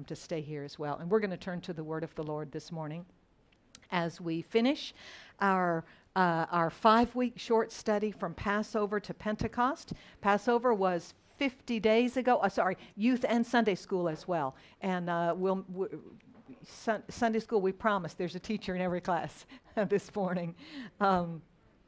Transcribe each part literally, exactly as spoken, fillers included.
welcome to stay here as well. And we're going to turn to the word of the Lord this morning as we finish our uh, our five-week short study from Passover to Pentecost. Passover was fifty days ago. Uh, sorry, youth and Sunday school as well. And uh, we'll, we, sun, Sunday school, we promise there's a teacher in every class this morning. Um,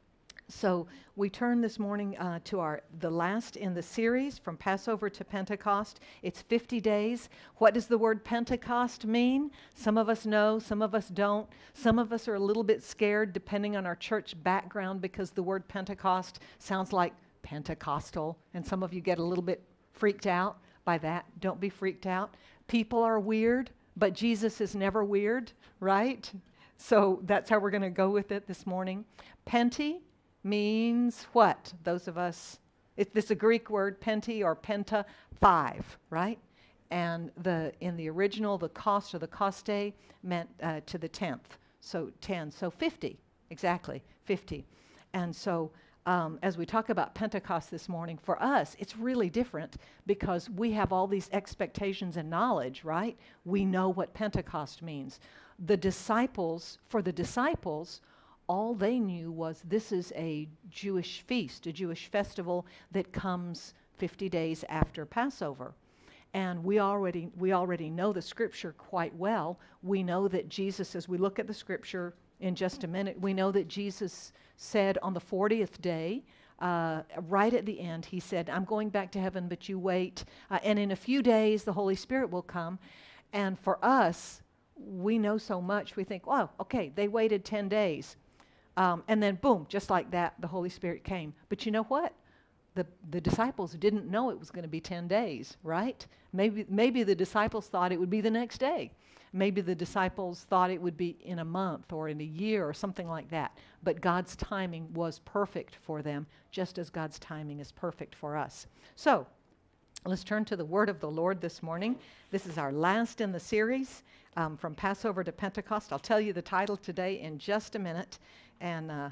So we turn this morning uh, to our the last in the series from Passover to Pentecost. It's fifty days. What does the word Pentecost mean? Some of us know, some of us don't. Some of us are a little bit scared depending on our church background because the word Pentecost sounds like Pentecostal, and some of you get a little bit freaked out by that. Don't be freaked out. People are weird, but Jesus is never weird, right? So that's how we're going to go with it this morning. Penti means what? Those of us, it's this a Greek word, penti or penta, five, right? And the in the original, the cost or the coste meant uh, to the tenth, so ten, so fifty, exactly, fifty. And so um, as we talk about Pentecost this morning, for us, it's really different because we have all these expectations and knowledge, right? We know what Pentecost means. The disciples, for the disciples, all they knew was this is a Jewish feast, a Jewish festival that comes fifty days after Passover. And we already, we already know the scripture quite well. We know that Jesus, as we look at the scripture in just a minute, we know that Jesus said on the fortieth day, uh, right at the end, he said, I'm going back to heaven, but you wait. Uh, and in a few days, the Holy Spirit will come. And for us, we know so much. We think, well, okay, they waited ten days. Um, and then, boom, just like that, the Holy Spirit came. But you know what? The, the disciples didn't know it was going to be ten days, right? Maybe, maybe the disciples thought it would be the next day. Maybe the disciples thought it would be in a month or in a year or something like that. But God's timing was perfect for them, just as God's timing is perfect for us. So let's turn to the word of the Lord this morning. This is our last in the series um, from Passover to Pentecost. I'll tell you the title today in just a minute. And uh,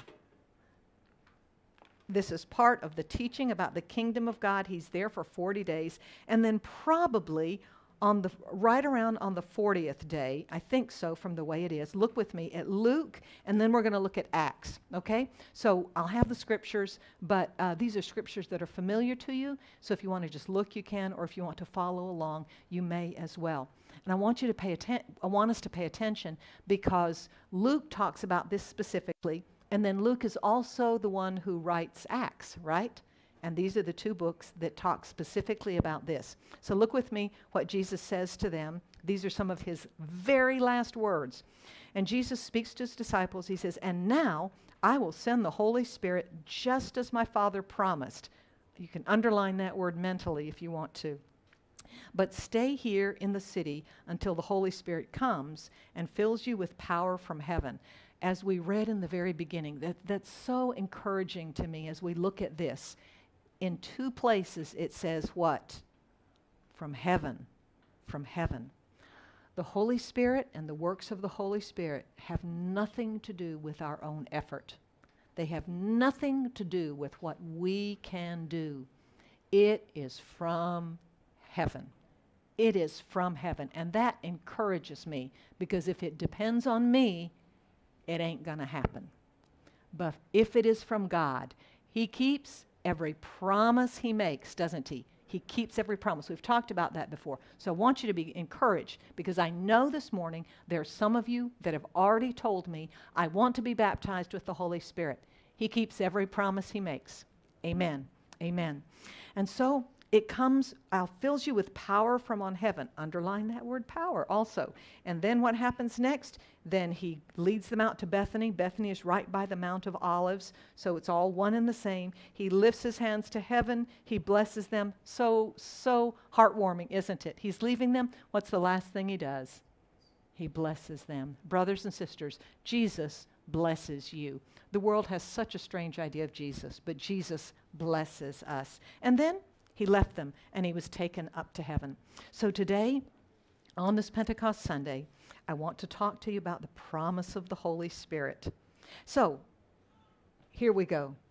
this is part of the teaching about the kingdom of God. He's there for forty days. And then probably on the right around on the fortieth day, I think so from the way it is, look with me at Luke, and then we're going to look at Acts, okay? So I'll have the scriptures, but uh, these are scriptures that are familiar to you. So if you want to just look, you can, or if you want to follow along, you may as well. And I want you to pay atten- I want us to pay attention because Luke talks about this specifically, and then Luke is also the one who writes Acts, right? And these are the two books that talk specifically about this. So look with me what Jesus says to them. These are some of his very last words. And Jesus speaks to his disciples. He says, and now I will send the Holy Spirit just as my Father promised. You can underline that word mentally if you want to. But stay here in the city until the Holy Spirit comes and fills you with power from heaven. As we read in the very beginning, that, that's so encouraging to me as we look at this. In two places it says what? From heaven, from heaven. The Holy Spirit and the works of the Holy Spirit have nothing to do with our own effort. They have nothing to do with what we can do. It is from heaven. It is from heaven. And that encourages me because if it depends on me, it ain't going to happen. But if it is from God, he keeps every promise he makes, doesn't he? He keeps every promise. We've talked about that before. So I want you to be encouraged because I know this morning there are some of you that have already told me, I want to be baptized with the Holy Spirit. He keeps every promise he makes. Amen. Amen. And so it comes, uh, fills you with power from on heaven. Underline that word power also. And then what happens next? Then he leads them out to Bethany. Bethany is right by the Mount of Olives, so it's all one and the same. He lifts his hands to heaven. He blesses them. So, so heartwarming, isn't it? He's leaving them. What's the last thing he does? He blesses them. Brothers and sisters, Jesus blesses you. The world has such a strange idea of Jesus, but Jesus blesses us. And then he left them, and he was taken up to heaven. So today, on this Pentecost Sunday, I want to talk to you about the promise of the Holy Spirit. So, here we go.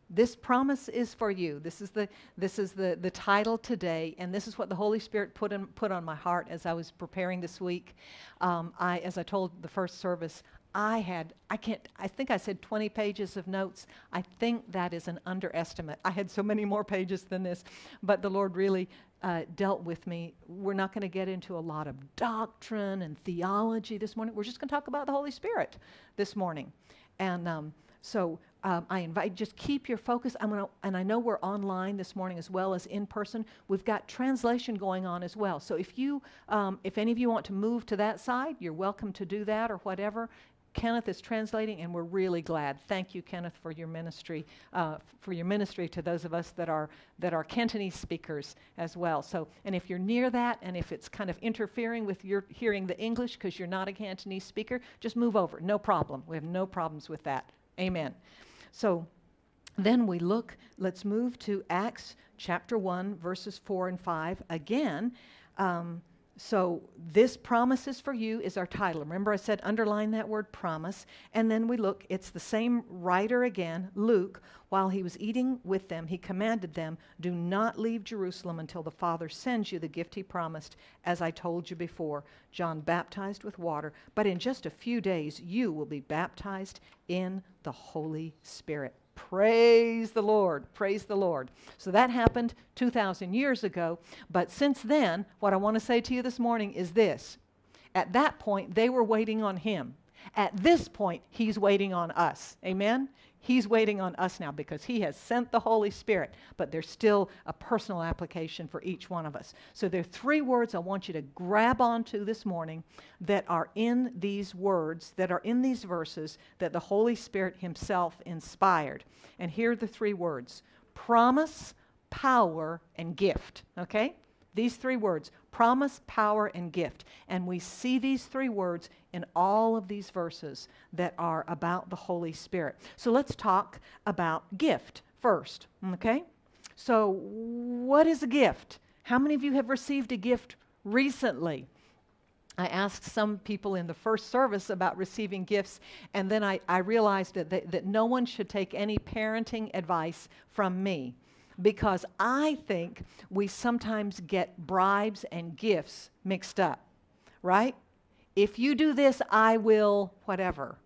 This promise is for you. This is the this is the the title today, and this is what the Holy Spirit put in, put on my heart as I was preparing this week. Um, I, as I told the first service, I had I can't I think I said twenty pages of notes. I think that is an underestimate. I had so many more pages than this, but the Lord really uh, dealt with me. We're not going to get into a lot of doctrine and theology this morning. We're just going to talk about the Holy Spirit this morning, and um, so. Um, I invite, just keep your focus. I'm gonna, and I know we're online this morning as well as in person. We've got translation going on as well. So if you, um, if any of you want to move to that side, you're welcome to do that or whatever. Kenneth is translating, and we're really glad. Thank you, Kenneth, for your ministry, uh, for your ministry to those of us that are that are Cantonese speakers as well. So, and if you're near that, and if it's kind of interfering with your hearing the English because you're not a Cantonese speaker, just move over. No problem. We have no problems with that. Amen. So then we look, let's move to Acts chapter one, verses four and five. Again, um, so this promise is for you is our title. Remember I said underline that word promise. And then we look, it's the same writer again, Luke. While he was eating with them, he commanded them, do not leave Jerusalem until the Father sends you the gift he promised, as I told you before. John baptized with water, but in just a few days you will be baptized in the Holy Spirit. Praise the Lord. Praise the Lord. So that happened two thousand years ago. But since then, what I want to say to you this morning is this. At that point, they were waiting on him. At this point, he's waiting on us. Amen? He's waiting on us now because he has sent the Holy Spirit. But there's still a personal application for each one of us. So there are three words I want you to grab onto this morning that are in these words, that are in these verses that the Holy Spirit himself inspired. And here are the three words: promise, power, and gift. Okay? These three words: promise, power, and gift. And we see these three words in all of these verses that are about the Holy Spirit. So let's talk about gift first, okay? So what is a gift? How many of you have received a gift recently? I asked some people in the first service about receiving gifts, and then I, I realized that, that, that no one should take any parenting advice from me, because I think we sometimes get bribes and gifts mixed up, right? If you do this, I will whatever.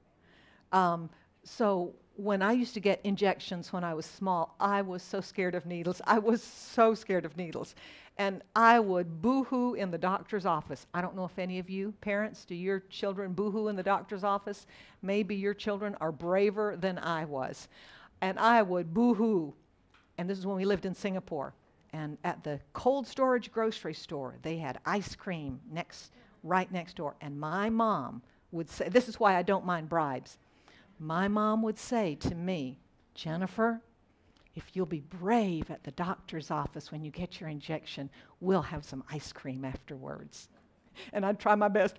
Um, so when I used to get injections when I was small, I was so scared of needles. I was so scared of needles. And I would boo-hoo in the doctor's office. I don't know if any of you parents, do your children boo-hoo in the doctor's office? Maybe your children are braver than I was. And I would boo-hoo. And this is when we lived in Singapore. And at the cold storage grocery store, they had ice cream next, right next door. And my mom would say, this is why I don't mind bribes. My mom would say to me, Jennifer, if you'll be brave at the doctor's office when you get your injection, we'll have some ice cream afterwards. And I'd try my best.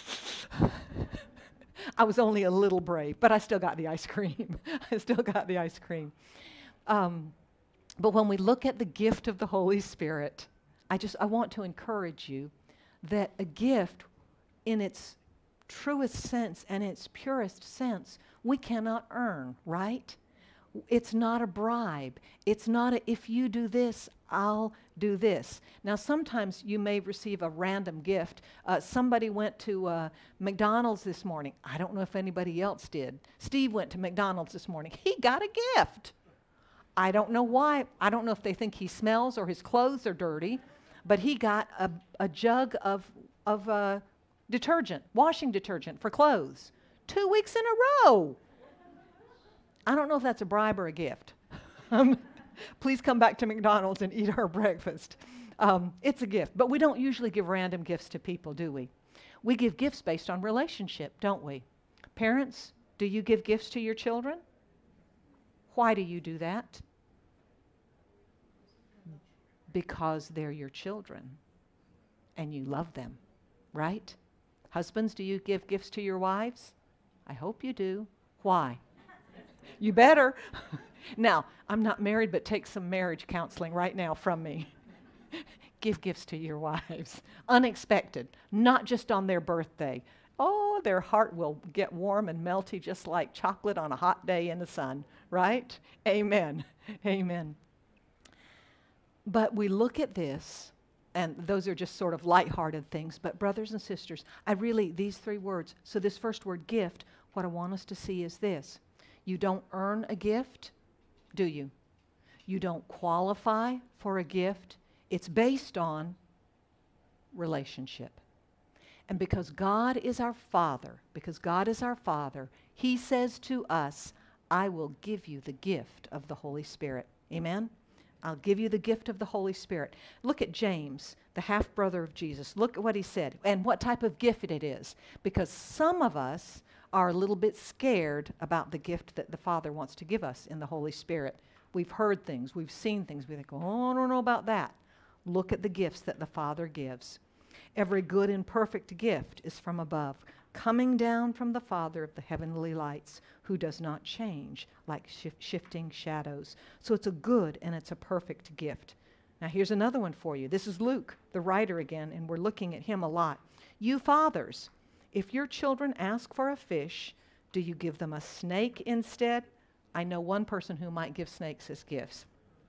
I was only a little brave, but I still got the ice cream. I still got the ice cream. Um, But when we look at the gift of the Holy Spirit, I just, I want to encourage you that a gift in its truest sense and its purest sense, we cannot earn, right? It's not a bribe. It's not a, if you do this, I'll do this. Now, sometimes you may receive a random gift. Uh, somebody went to uh, McDonald's this morning. I don't know if anybody else did. Steve went to McDonald's this morning. He got a gift. I don't know why. I don't know if they think he smells or his clothes are dirty, but he got a, a jug of, of uh, detergent, washing detergent for clothes, two weeks in a row. I don't know if that's a bribe or a gift. Um, please come back to McDonald's and eat our breakfast. Um, it's a gift, but we don't usually give random gifts to people, do we? We give gifts based on relationship, don't we? Parents, do you give gifts to your children? Why do you do that? Because they're your children and you love them, right? Husbands, do you give gifts to your wives? I hope you do. Why? You better. Now, I'm not married, but take some marriage counseling right now from me. Give gifts to your wives. Unexpected, not just on their birthday. oh, their heart will get warm and melty just like chocolate on a hot day in the sun, right? Amen. Amen. But we look at this, and those are just sort of lighthearted things. But brothers and sisters, I really, these three words, so this first word, gift, what I want us to see is this. You don't earn a gift, do you? You don't qualify for a gift. It's based on relationship. And because God is our Father, because God is our Father, He says to us, I will give you the gift of the Holy Spirit. Amen? I'll give you the gift of the Holy Spirit. Look at James, the half-brother of Jesus. Look at what he said and what type of gift it is. Because some of us are a little bit scared about the gift that the Father wants to give us in the Holy Spirit. We've heard things. We've seen things. We think, oh, I don't know about that. Look at the gifts that the Father gives. Every good and perfect gift is from above, coming down from the Father of the heavenly lights, who does not change like shif- shifting shadows. So it's a good and it's a perfect gift. Now here's another one for you. This is Luke, the writer again, and we're looking at him a lot. You fathers, if your children ask for a fish, do you give them a snake instead? I know one person who might give snakes as gifts.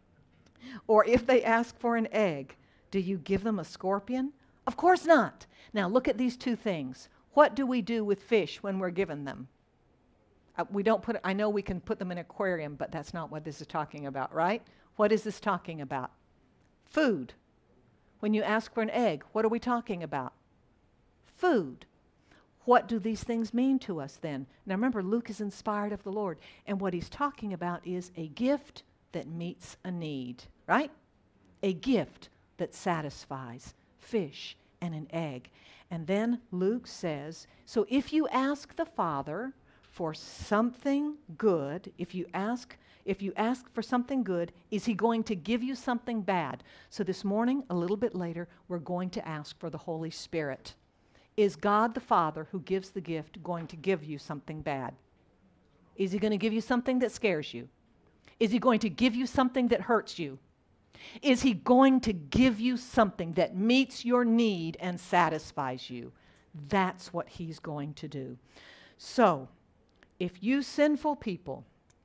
Or if they ask for an egg, do you give them a scorpion? Of course not. Now look at these two things. What do we do with fish when we're given them? Uh, we don't put, I know we can put them in an aquarium, but that's not what this is talking about, right? What is this talking about? Food. When you ask for an egg, what are we talking about? Food. What do these things mean to us then? Now remember, Luke is inspired of the Lord, and what he's talking about is a gift that meets a need, right? A gift that satisfies. Fish and an egg. And then Luke says, so if you ask the Father for something good, if you ask if you ask for something good, is he going to give you something bad? So this morning, a little bit later, we're going to ask for the Holy Spirit. Is God the Father who gives the gift going to give you something bad? Is he going to give you something that scares you? Is he going to give you something that hurts you? Is he going to give you something that meets your need and satisfies you? That's what he's going to do. So, if you sinful people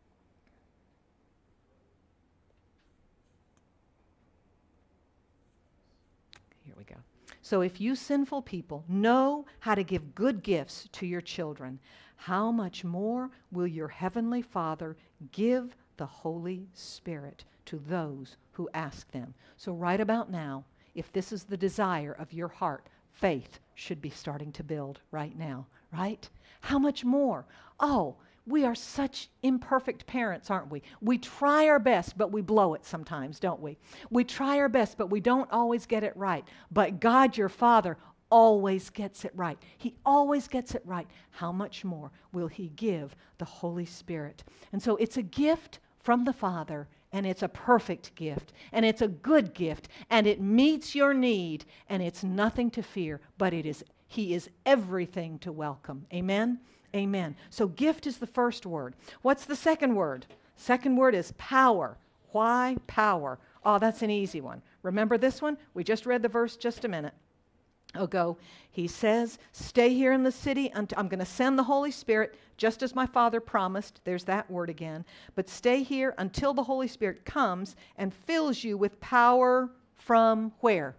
here we go. So if you sinful people know how to give good gifts to your children, how much more will your heavenly Father give the Holy Spirit to those who ask them? So right about now, if this is the desire of your heart, faith should be starting to build right now, right? How much more? Oh, we are such imperfect parents, aren't we? We try our best, but we blow it sometimes, don't we? We try our best, but we don't always get it right. But God, your Father, always gets it right. He always gets it right. How much more will he give the Holy Spirit? And so it's a gift from the Father, and it's a perfect gift, and it's a good gift, and it meets your need, and it's nothing to fear, but it is, he is everything to welcome. Amen? Amen. So gift is the first word. What's the second word? Second word is power. Why power? Oh, that's an easy one. Remember this one? We just read the verse just a minute ago. He says, stay here in the city until I'm going to send the Holy Spirit just as my Father promised. There's that word again. But stay here until the Holy Spirit comes and fills you with power from where?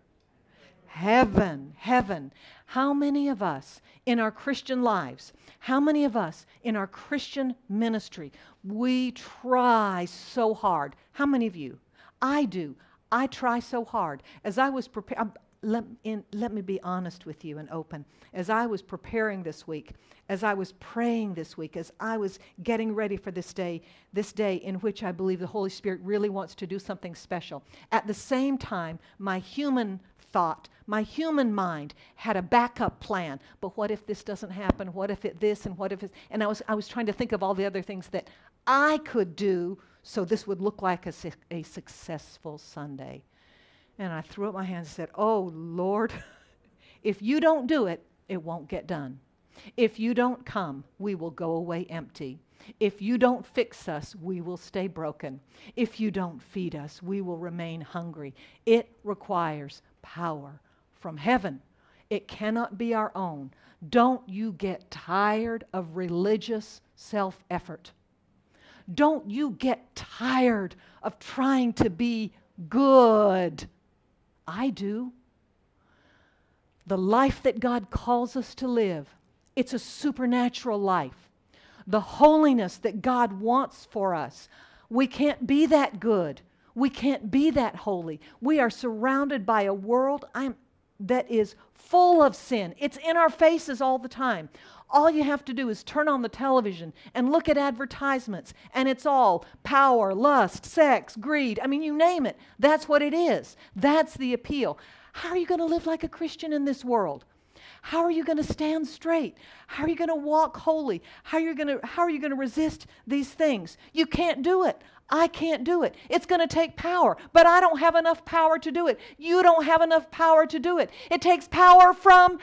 Heaven, heaven. How many of us in our Christian lives, how many of us in our Christian ministry, we try so hard? How many of you? I do. I try so hard. As I was preparing, let, in, let me be honest with you and open. As I was preparing this week, as I was praying this week, as I was getting ready for this day, this day in which I believe the Holy Spirit really wants to do something special, at the same time, my human thought, my human mind had a backup plan. But what if this doesn't happen? What if it this and what if it... And I was, I was trying to think of all the other things that I could do so this would look like a, a successful Sunday. And I threw up my hands and said, oh, Lord, if you don't do it, it won't get done. If you don't come, we will go away empty. If you don't fix us, we will stay broken. If you don't feed us, we will remain hungry. It requires power from heaven. It cannot be our own. Don't you get tired of religious self-effort. Don't you get tired of trying to be good. I do. The life that God calls us to live, it's a supernatural life. The holiness that God wants for us, we can't be that good. We can't be that holy. We are surrounded by a world I'm, that is full of sin. It's in our faces all the time. All you have to do is turn on the television and look at advertisements, and it's all power, lust, sex, greed. I mean, you name it. That's what it is. That's the appeal. How are you going to live like a Christian in this world? How are you going to stand straight? How are you going to walk holy? How are you going to, how are you going to resist these things? You can't do it. I can't do it. It's going to take power, but I don't have enough power to do it. You don't have enough power to do it. It takes power from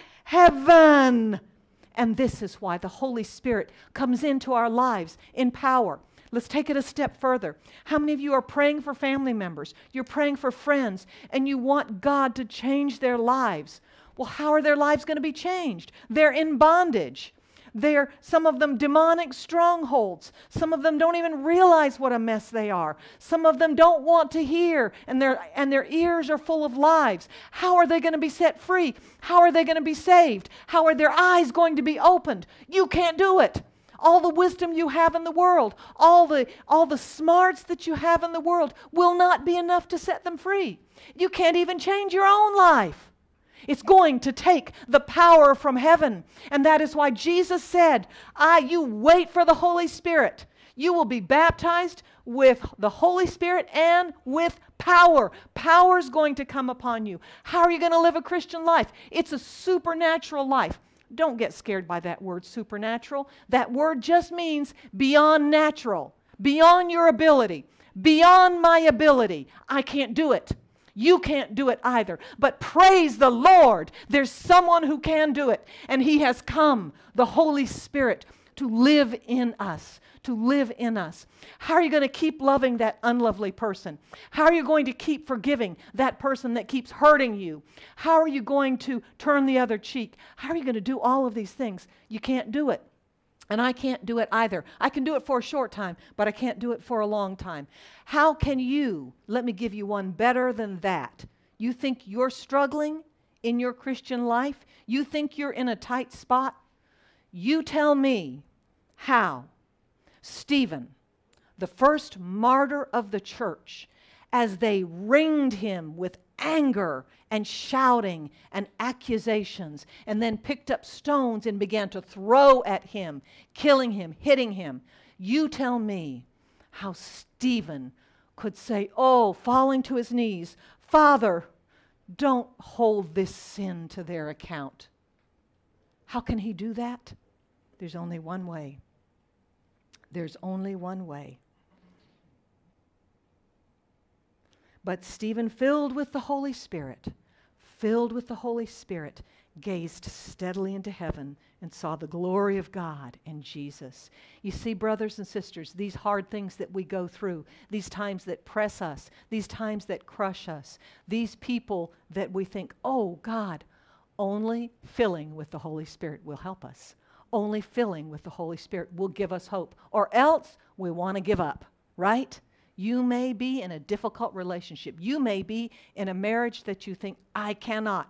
heaven. And this is why the Holy Spirit comes into our lives in power. Let's take it a step further. How many of you are praying for family members? You're praying for friends, and you want God to change their lives. Well, how are their lives going to be changed? They're in bondage. They're, some of them, demonic strongholds. Some of them don't even realize what a mess they are. Some of them don't want to hear, and their, and their ears are full of lies. How are they going to be set free? How are they going to be saved? How are their eyes going to be opened? You can't do it. All the wisdom you have in the world, all the, all the smarts that you have in the world will not be enough to set them free. You can't even change your own life. It's going to take the power from heaven. And that is why Jesus said, "Ah, you wait for the Holy Spirit. You will be baptized with the Holy Spirit and with power. Power is going to come upon you." How are you going to live a Christian life? It's a supernatural life. Don't get scared by that word supernatural. That word just means beyond natural, beyond your ability, beyond my ability. I can't do it. You can't do it either. But praise the Lord, there's someone who can do it. And He has come, the Holy Spirit, to live in us, to live in us. How are you going to keep loving that unlovely person? How are you going to keep forgiving that person that keeps hurting you? How are you going to turn the other cheek? How are you going to do all of these things? You can't do it. And I can't do it either. I can do it for a short time, but I can't do it for a long time. How can you, let me give you one better than that. You think you're struggling in your Christian life? You think you're in a tight spot? You tell me how Stephen, the first martyr of the church, as they ringed him with anger and shouting and accusations, and then picked up stones and began to throw at him, killing him, hitting him. You tell me how Stephen could say, oh, falling to his knees, "Father, don't hold this sin to their account." How can he do that? There's only one way. There's only one way. But Stephen, filled with the Holy Spirit, filled with the Holy Spirit, gazed steadily into heaven and saw the glory of God and Jesus. You see, brothers and sisters, these hard things that we go through, these times that press us, these times that crush us, these people that we think, oh God, only filling with the Holy Spirit will help us. Only filling with the Holy Spirit will give us hope. Or else we want to give up, right? You may be in a difficult relationship. You may be in a marriage that you think, I cannot.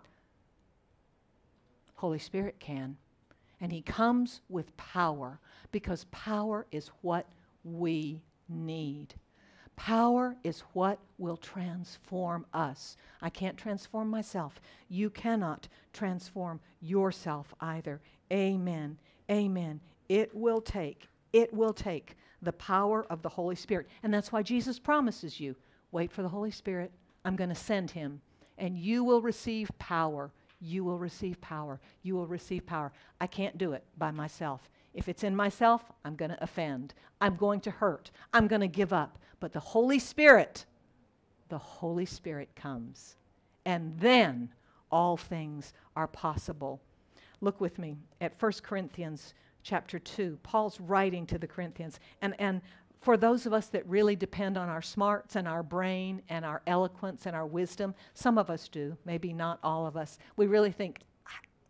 Holy Spirit can. And He comes with power, because power is what we need. Power is what will transform us. I can't transform myself. You cannot transform yourself either. Amen. Amen. It will take, it will take the power of the Holy Spirit. And that's why Jesus promises you, wait for the Holy Spirit. I'm going to send Him. And you will receive power. You will receive power. You will receive power. I can't do it by myself. If it's in myself, I'm going to offend. I'm going to hurt. I'm going to give up. But the Holy Spirit, the Holy Spirit comes. And then all things are possible. Look with me at First Corinthians chapter two. Paul's writing to the Corinthians. And, and for those of us that really depend on our smarts and our brain and our eloquence and our wisdom, some of us do, maybe not all of us. We really think,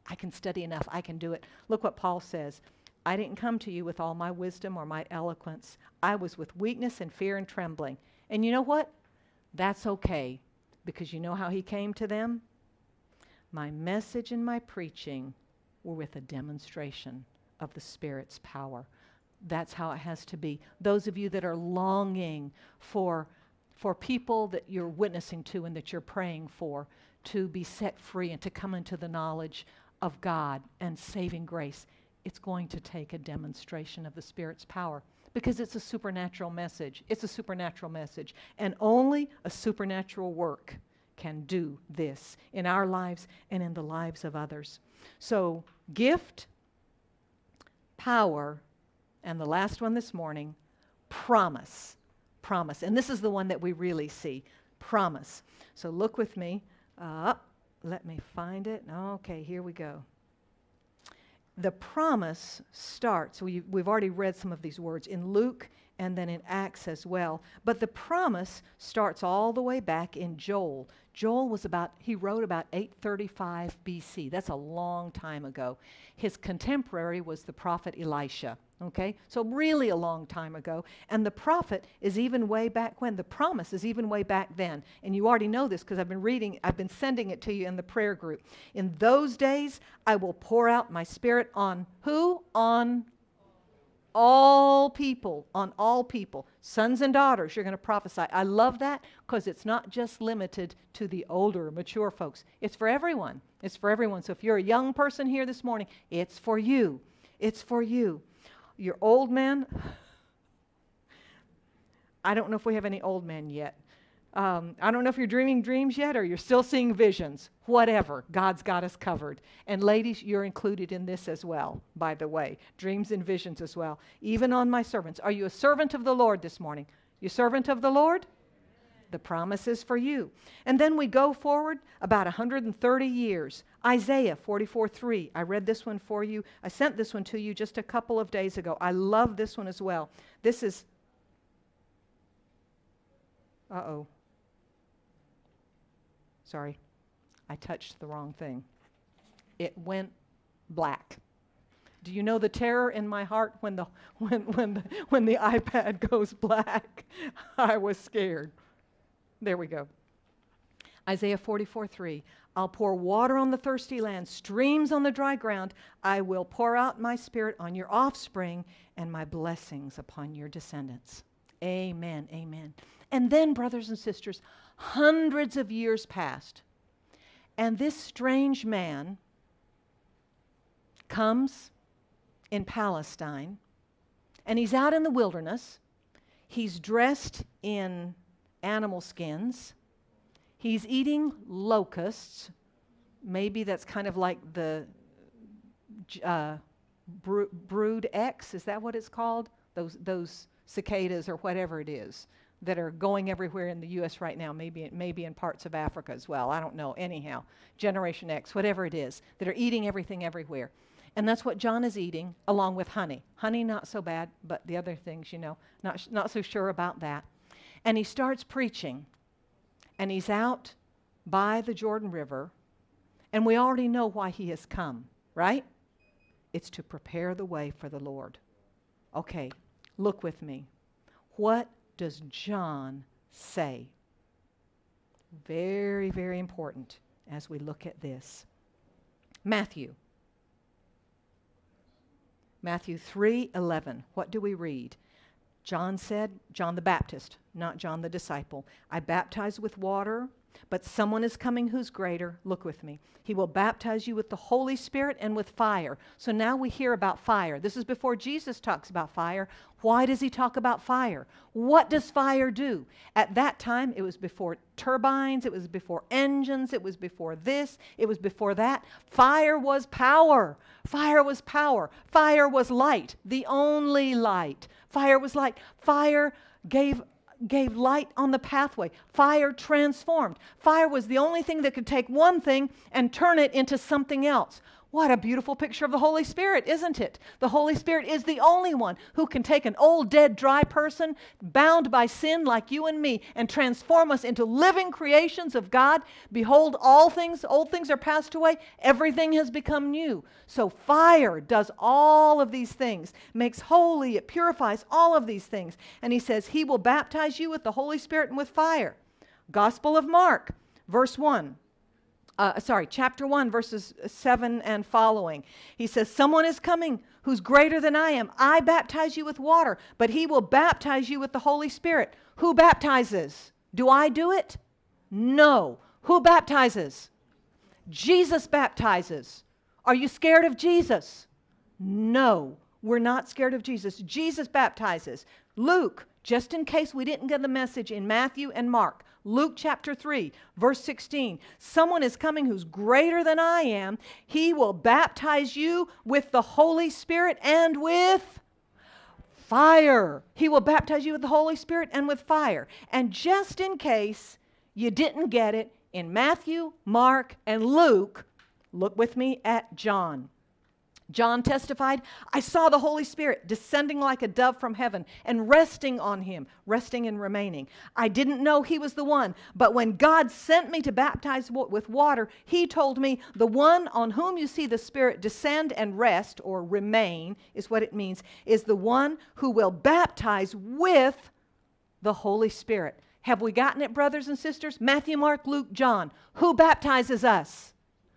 I can study enough. I can do it. Look what Paul says. I didn't come to you with all my wisdom or my eloquence. I was with weakness and fear and trembling. And you know what? That's okay, because you know how he came to them? My message and my preaching were with a demonstration of the Spirit's power. That's how it has to be. Those of you that are longing for, for people that you're witnessing to and that you're praying for to be set free and to come into the knowledge of God and saving grace, it's going to take a demonstration of the Spirit's power, because it's a supernatural message. It's a supernatural message. And only a supernatural work can do this in our lives and in the lives of others. So, gift, power, and the last one this morning, promise. Promise. And this is the one that we really see. Promise. So look with me. Uh, let me find it. Okay, here we go. The promise starts, we, we've already read some of these words in Luke and then in Acts as well, but the promise starts all the way back in Joel. Joel was about, he wrote about eight thirty-five B C. That's a long time ago. His contemporary was the prophet Elisha, okay? So really a long time ago. And the prophet is even way back when. The promise is even way back then. And you already know this because I've been reading, I've been sending it to you in the prayer group. In those days, I will pour out my Spirit on who? On all people, on all people, sons and daughters, you're going to prophesy. I love that because it's not just limited to the older, mature folks. It's for everyone. It's for everyone. So if you're a young person here this morning, it's for you. It's for you. Your old man, I don't know if we have any old men yet. Um, I don't know if you're dreaming dreams yet or you're still seeing visions. Whatever. God's got us covered. And ladies, you're included in this as well, by the way. Dreams and visions as well. Even on my servants. Are you a servant of the Lord this morning? You servant of the Lord? The promise is for you. And then we go forward about one hundred thirty years. Isaiah forty-four three. I read this one for you. I sent this one to you just a couple of days ago. I love this one as well. This is... Uh-oh. Sorry, I touched the wrong thing. It went black. Do you know the terror in my heart when the when when the, when the iPad goes black? I was scared. There we go. Isaiah forty-four three. I'll pour water on the thirsty land, streams on the dry ground. I will pour out my Spirit on your offspring and my blessings upon your descendants. Amen, amen. And then, brothers and sisters, hundreds of years passed, and this strange man comes in Palestine, and he's out in the wilderness. He's dressed in animal skins. He's eating locusts. Maybe that's kind of like the uh, bro brood X. Is that what it's called? Those, those cicadas or whatever it is that are going everywhere in the U S right now, maybe, maybe in parts of Africa as well. I don't know. Anyhow, Generation X, whatever it is, that are eating everything everywhere. And that's what John is eating, along with honey. Honey, not so bad, but the other things, you know, not, not so sure about that. And he starts preaching, and he's out by the Jordan River, and we already know why he has come, right? It's to prepare the way for the Lord. Okay, look with me. What does John say? Very, very important as we look at this. Matthew. Matthew three eleven. What do we read? John said, John the Baptist, not John the disciple, I baptize with water, but someone is coming who's greater. Look with me. He will baptize you with the Holy Spirit and with fire. So now we hear about fire. This is before Jesus talks about fire. Why does he talk about fire? What does fire do? At that time, it was before turbines, it was before engines, it was before this, it was before that. Fire was power. Fire was power. Fire was light, the only light. Fire was light. Fire gave gave light on the pathway. Fire transformed. Fire was the only thing that could take one thing and turn it into something else. What a beautiful picture of the Holy Spirit, isn't it? The Holy Spirit is the only one who can take an old, dead, dry person bound by sin like you and me and transform us into living creations of God. Behold, all things, old things are passed away. Everything has become new. So fire does all of these things, makes holy, it purifies all of these things. And he says he will baptize you with the Holy Spirit and with fire. Gospel of Mark, verse one. Uh, sorry, chapter one, verses seven and following. He says, someone is coming who's greater than I am. I baptize you with water, but he will baptize you with the Holy Spirit. Who baptizes? Do I do it? No. Who baptizes? Jesus baptizes. Are you scared of Jesus? No, we're not scared of Jesus. Jesus baptizes. Luke, just in case we didn't get the message in Matthew and Mark, Luke chapter three, verse sixteen. Someone is coming who's greater than I am. He will baptize you with the Holy Spirit and with fire. He will baptize you with the Holy Spirit and with fire. And just in case you didn't get it, in Matthew, Mark, and Luke, look with me at John. John testified, I saw the Holy Spirit descending like a dove from heaven and resting on him, resting and remaining. I didn't know he was the one, but when God sent me to baptize with water, he told me, the one on whom you see the Spirit descend and rest, or remain, is what it means, is the one who will baptize with the Holy Spirit. Have we gotten it, brothers and sisters? Matthew, Mark, Luke, John. Who baptizes us?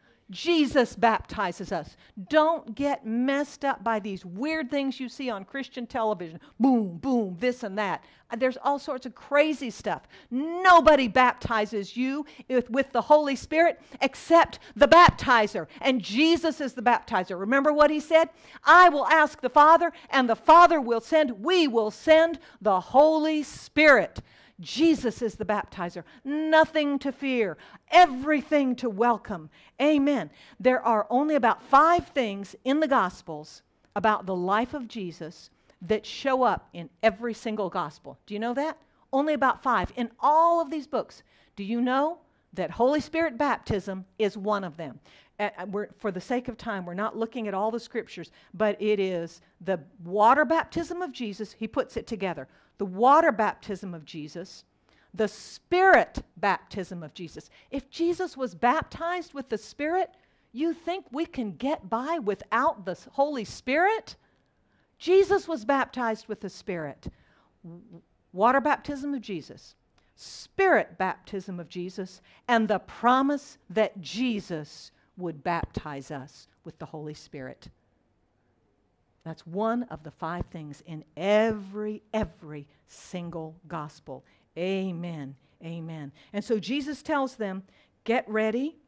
Jesus baptizes us. Don't get messed up by these weird things you see on Christian television. Boom, boom, this and that. There's all sorts of crazy stuff. Nobody baptizes you with, with the Holy Spirit except the baptizer. And Jesus is the baptizer. Remember what he said? I will ask the Father, and the Father will send, we will send the Holy Spirit. Jesus is the baptizer. Nothing to fear. Everything to welcome. Amen. There are only about five things in the Gospels about the life of Jesus that show up in every single Gospel. Do you know that? Only about five in all of these books. Do you know that Holy Spirit baptism is one of them? Uh, we're, for the sake of time, we're not looking at all the scriptures, but it is the water baptism of Jesus. He puts it together. The water baptism of Jesus, the Spirit baptism of Jesus. If Jesus was baptized with the Spirit, you think we can get by without the Holy Spirit? Jesus was baptized with the Spirit. Water baptism of Jesus, Spirit baptism of Jesus, and the promise that Jesus would baptize us with the Holy Spirit. That's one of the five things in every, every single gospel. Amen. Amen. And so Jesus tells them, get ready.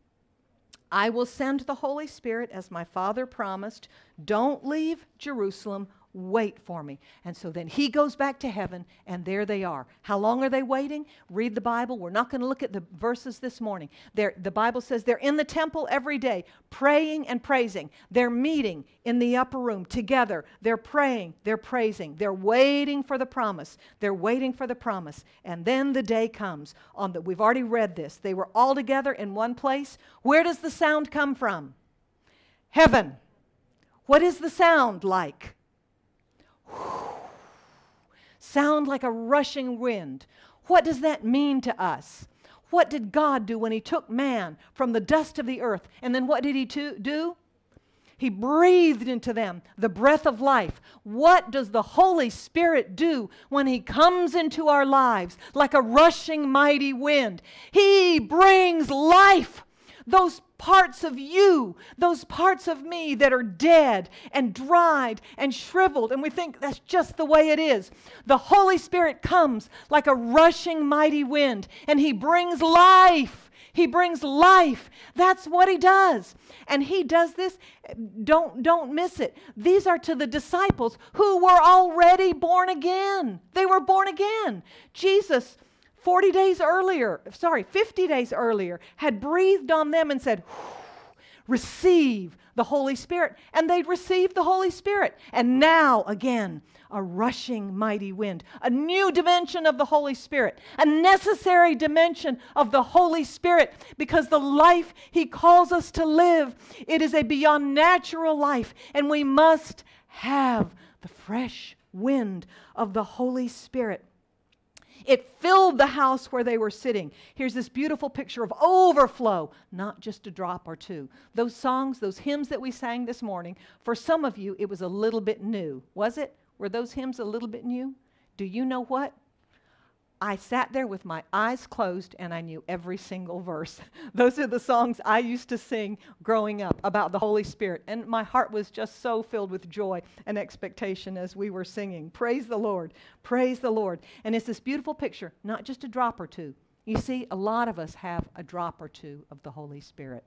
I will send the Holy Spirit as my Father promised. Don't leave Jerusalem. Wait for me. And so then he goes back to heaven, and there they are. How long are they waiting? Read the Bible. We're not going to look at the verses this morning. They're, the Bible says they're in the temple every day, praying and praising. They're meeting in the upper room together. They're praying. They're praising. They're waiting for the promise. They're waiting for the promise. And then the day comes. On the, we've already read this. They were all together in one place. Where does the sound come from? Heaven. What is the sound like? Sound like a rushing wind. What does that mean to us? What did God do when he took man from the dust of the earth? And then what did he do? He breathed into them the breath of life. What does the Holy Spirit do when he comes into our lives like a rushing mighty wind? He brings life. Those parts of you, those parts of me that are dead and dried and shriveled, and we think that's just the way it is. The Holy Spirit comes like a rushing mighty wind, and he brings life. He brings life. That's what he does. And he does this, don't, don't miss it. These are to the disciples who were already born again. They were born again. Jesus, forty days earlier, sorry, fifty days earlier, had breathed on them and said, receive the Holy Spirit. And they received the Holy Spirit. And now, again, a rushing mighty wind, a new dimension of the Holy Spirit, a necessary dimension of the Holy Spirit, because the life He calls us to live, it is a beyond natural life, and we must have the fresh wind of the Holy Spirit. It filled the house where they were sitting. Here's this beautiful picture of overflow, not just a drop or two. Those songs, those hymns that we sang this morning, for some of you, it was a little bit new. Was it? Were those hymns a little bit new? Do you know what? I sat there with my eyes closed and I knew every single verse. Those are the songs I used to sing growing up about the Holy Spirit. And my heart was just so filled with joy and expectation as we were singing. Praise the Lord. Praise the Lord. And it's this beautiful picture, not just a drop or two. You see, a lot of us have a drop or two of the Holy Spirit.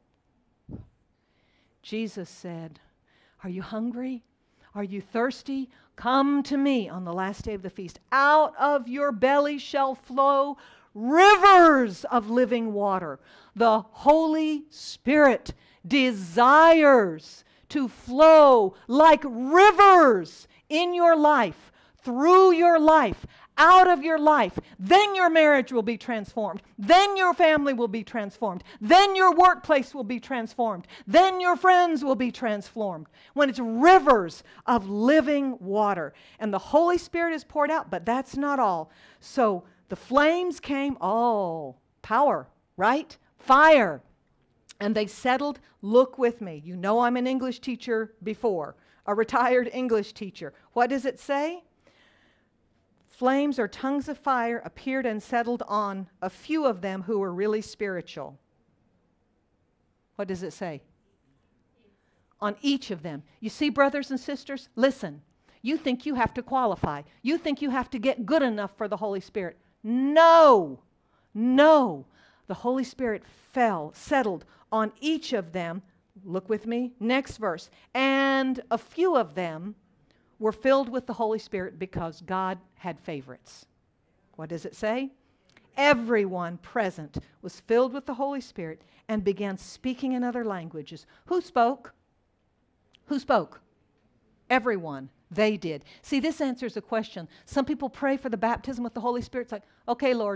Jesus said, "Are you hungry? Are you thirsty? Come to me on the last day of the feast. Out of your belly shall flow rivers of living water." The Holy Spirit desires to flow like rivers in your life, through your life, out of your life. Then your marriage will be transformed. Then your family will be transformed. Then your workplace will be transformed. Then your friends will be transformed. When it's rivers of living water. And the Holy Spirit is poured out, but that's not all. So the flames came, oh, power, right? Fire. And they settled, look with me. You know I'm an English teacher before, a retired English teacher. What does it say? Flames or tongues of fire appeared and settled on a few of them who were really spiritual. What does it say? On each of them. You see, brothers and sisters, listen. You think you have to qualify. You think you have to get good enough for the Holy Spirit. No. No. The Holy Spirit fell, settled on each of them. Look with me. Next verse. And a few of them were filled with the Holy Spirit because God had favorites. What does it say? Everyone present was filled with the Holy Spirit and began speaking in other languages. Who spoke? Who spoke? Everyone. They did. See, this answers a question. Some people pray for the baptism with the Holy Spirit. It's like, okay, Lord.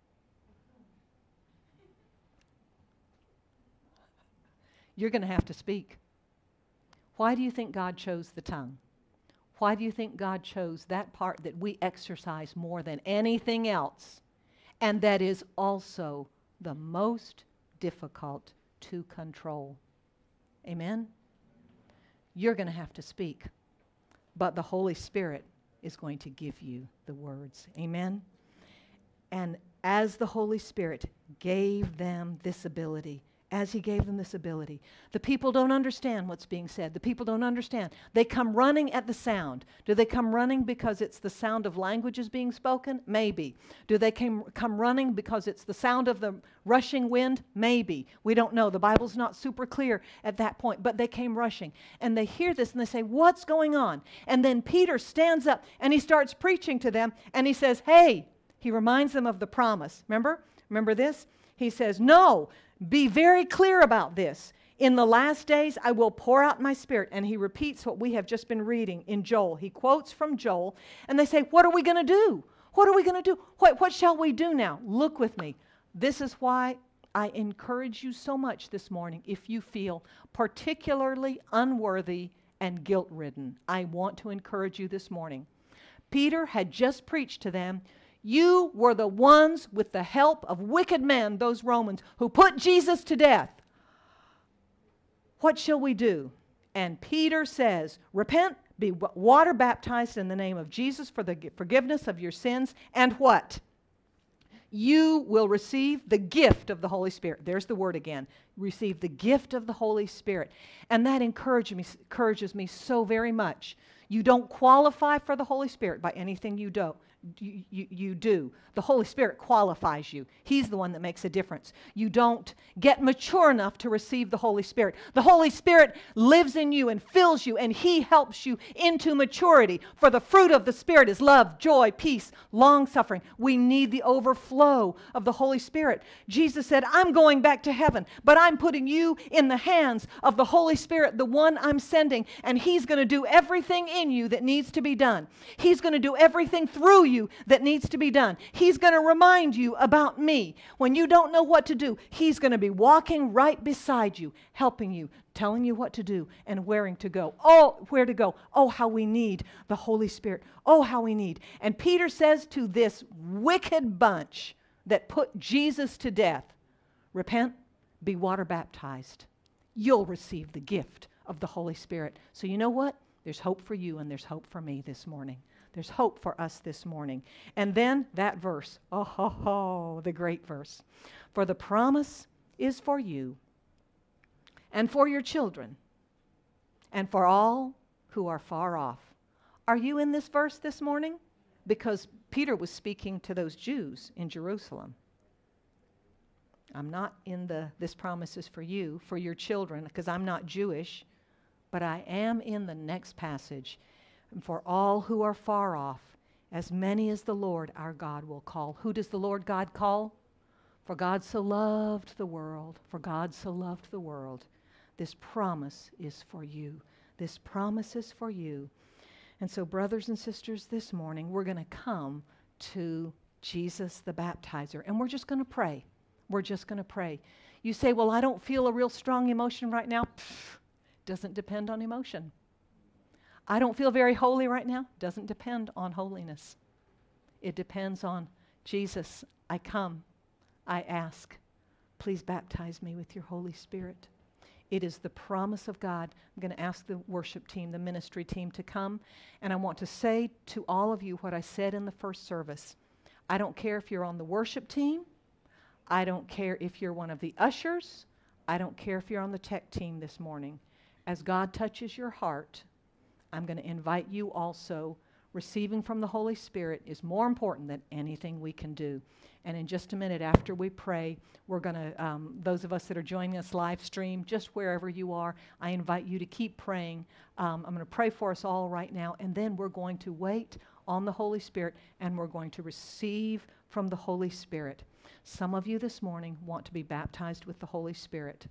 You're going to have to speak. Why do you think God chose the tongue? Why do you think God chose that part that we exercise more than anything else, and that is also the most difficult to control? Amen? You're going to have to speak, but the Holy Spirit is going to give you the words. Amen? And as the Holy Spirit gave them this ability, as He gave them this ability. The people don't understand what's being said. The people don't understand. They come running at the sound. Do they come running because it's the sound of languages being spoken? Maybe. Do they come, come running because it's the sound of the rushing wind? Maybe. We don't know. The Bible's not super clear at that point. But they came rushing. And they hear this and they say, what's going on? And then Peter stands up and he starts preaching to them. And he says, hey, he reminds them of the promise. Remember? Remember this? He says, no. Be very clear about this. In the last days, I will pour out my Spirit. And he repeats what we have just been reading in Joel. He quotes from Joel. And they say, what are we going to do? What are we going to do? What, what shall we do now? Look with me. This is why I encourage you so much this morning. If you feel particularly unworthy and guilt-ridden, I want to encourage you this morning. Peter had just preached to them. You were the ones with the help of wicked men, those Romans, who put Jesus to death. What shall we do? And Peter says, repent, be water baptized in the name of Jesus for the forgiveness of your sins, and what? You will receive the gift of the Holy Spirit. There's the word again. Receive the gift of the Holy Spirit. And that encourages me, encourages me so very much. You don't qualify for the Holy Spirit by anything you do. You, you, you do. The Holy Spirit qualifies you. He's the one that makes a difference. You don't get mature enough to receive the Holy Spirit. The Holy Spirit lives in you and fills you, and He helps you into maturity. For the fruit of the Spirit is love, joy, peace, long-suffering. We need the overflow of the Holy Spirit. Jesus said, I'm going back to heaven, but I'm putting you in the hands of the Holy Spirit, the one I'm sending, and He's going to do everything in you that needs to be done. He's going to do everything through you that needs to be done. He's going to remind you about me. When you don't know what to do, He's going to be walking right beside you, helping you, telling you what to do and where to go. Oh, where to go. Oh, how we need the Holy Spirit. Oh, how we need. And Peter says to this wicked bunch that put Jesus to death, repent, be water baptized. You'll receive the gift of the Holy Spirit. So you know what? There's hope for you and there's hope for me this morning. There's hope for us this morning. And then that verse, oh, ho, ho, the great verse. For the promise is for you and for your children and for all who are far off. Are you in this verse this morning? Because Peter was speaking to those Jews in Jerusalem. I'm not in the, this promise is for you, for your children, because I'm not Jewish, but I am in the next passage. And for all who are far off, as many as the Lord our God will call. Who does the Lord God call? For God so loved the world, for God so loved the world. This promise is for you. This promise is for you. And so, brothers and sisters, this morning, we're going to come to Jesus the baptizer, and we're just going to pray. We're just going to pray. You say, well, I don't feel a real strong emotion right now. Pfft, doesn't depend on emotion. I don't feel very holy right now. Doesn't depend on holiness. It depends on Jesus. I come. I ask. Please baptize me with your Holy Spirit. It is the promise of God. I'm going to ask the worship team, the ministry team to come. And I want to say to all of you what I said in the first service. I don't care if you're on the worship team. I don't care if you're one of the ushers. I don't care if you're on the tech team this morning. As God touches your heart, I'm going to invite you also. Receiving from the Holy Spirit is more important than anything we can do. And in just a minute after we pray, we're going to, um, those of us that are joining us live stream, just wherever you are, I invite you to keep praying. Um, I'm going to pray for us all right now, and then we're going to wait on the Holy Spirit, and we're going to receive from the Holy Spirit. Some of you this morning want to be baptized with the Holy Spirit,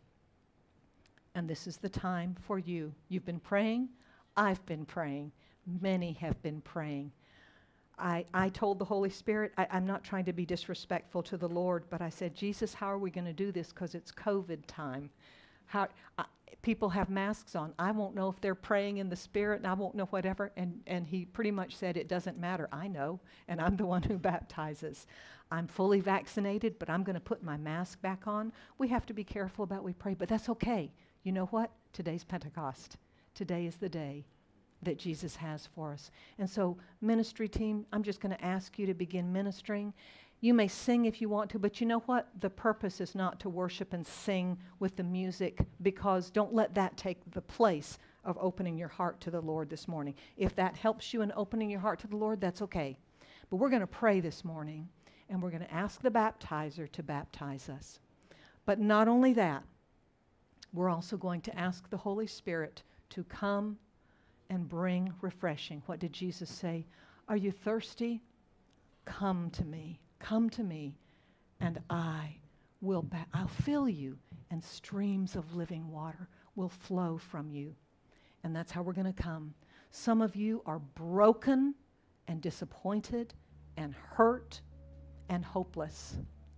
and this is the time for you. You've been praying. I've been praying. Many have been praying. I, I told the Holy Spirit, I, I'm not trying to be disrespectful to the Lord, but I said, Jesus, how are we going to do this because it's COVID time? How, uh, people have masks on. I won't know if they're praying in the Spirit, and I won't know whatever. And, and he pretty much said, it doesn't matter. I know, and I'm the one who baptizes. I'm fully vaccinated, but I'm going to put my mask back on. We have to be careful about we pray, but that's okay. You know what? Today's Pentecost. Today is the day that Jesus has for us. And so, ministry team, I'm just going to ask you to begin ministering. You may sing if you want to, but you know what? The purpose is not to worship and sing with the music, because don't let that take the place of opening your heart to the Lord this morning. If that helps you in opening your heart to the Lord, that's okay. But we're going to pray this morning, and we're going to ask the baptizer to baptize us. But not only that, we're also going to ask the Holy Spirit to come and bring refreshing. What did Jesus say? Are you thirsty? Come to me. Come to me, and I will ba- I'll fill you, and streams of living water will flow from you. And that's how we're going to come. Some of you are broken and disappointed and hurt and hopeless.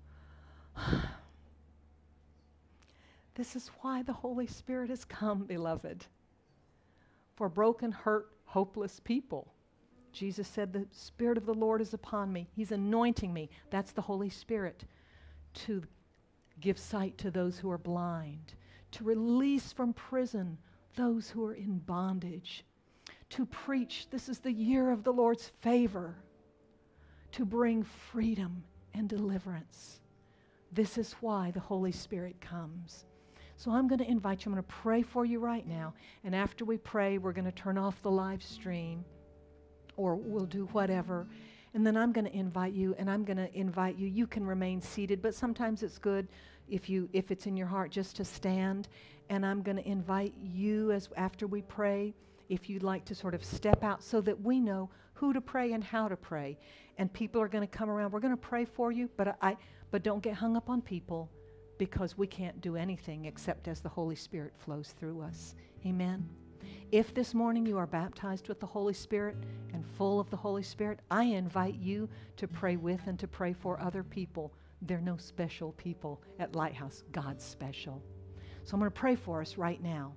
This is why the Holy Spirit has come, beloved. For broken, hurt, hopeless people. Jesus said, the Spirit of the Lord is upon me. He's anointing me. That's the Holy Spirit. To give sight to those who are blind. To release from prison those who are in bondage. To preach, this is the year of the Lord's favor. To bring freedom and deliverance. This is why the Holy Spirit comes. So I'm going to invite you. I'm going to pray for you right now. And after we pray, we're going to turn off the live stream, or we'll do whatever. And then I'm going to invite you, and I'm going to invite you. You can remain seated, but sometimes it's good if you if it's in your heart just to stand. And I'm going to invite you, as after we pray, if you'd like to sort of step out so that we know who to pray and how to pray. And people are going to come around. We're going to pray for you, but I but don't get hung up on people. because we can't do anything except as the Holy Spirit flows through us. Amen. If this morning you are baptized with the Holy Spirit and full of the Holy Spirit, I invite you to pray with and to pray for other people. They're no special people at Lighthouse. God's special. So I'm going to pray for us right now.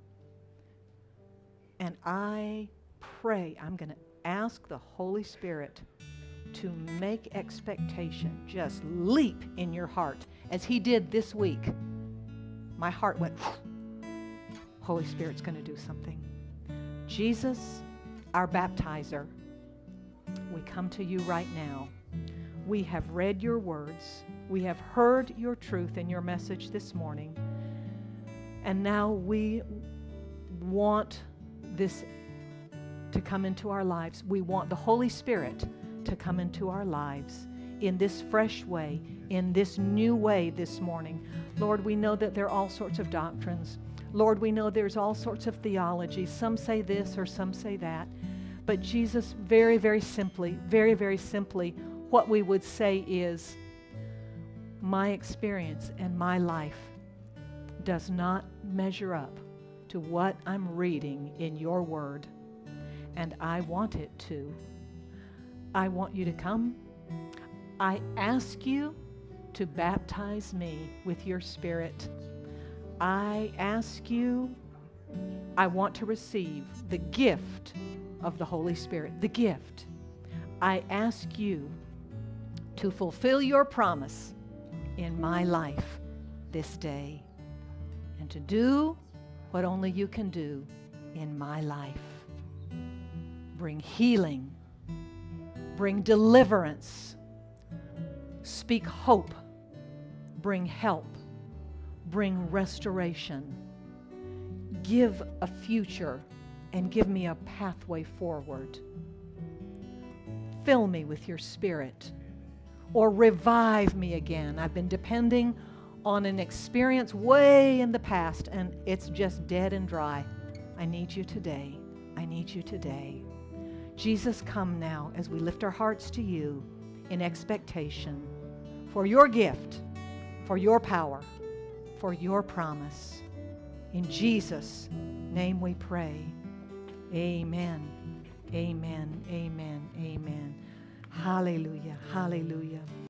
And I pray, I'm going to ask the Holy Spirit to make expectation just leap in your heart as He did this week. My heart went, Holy Spirit's going to do something. Jesus, our baptizer, we come to you right now. We have read your words. We have heard your truth in your message this morning. And now we want this to come into our lives. We want the Holy Spirit to come into our lives in this fresh way, in this new way this morning. Lord, we know that there are all sorts of doctrines. Lord, we know there's all sorts of theology. Some say this or some say that. But Jesus, very, very simply, very, very simply, what we would say is, my experience and my life does not measure up to what I'm reading in your word. And I want it to. I want you to come. I ask you to baptize me with your Spirit. I ask you, I want to receive the gift of the Holy Spirit, the gift. I ask you to fulfill your promise in my life this day and to do what only you can do in my life. Bring healing, bring deliverance, speak hope, bring help, bring restoration, give a future, and give me a pathway forward. Fill me with your Spirit, or revive me again. I've been depending on an experience way in the past, and it's just dead and dry. I need you today. I need you today. Jesus, come now as we lift our hearts to you in expectation for your gift, for your power, for your promise. In Jesus' name we pray. Amen. Amen. Amen. Amen. Hallelujah. Hallelujah.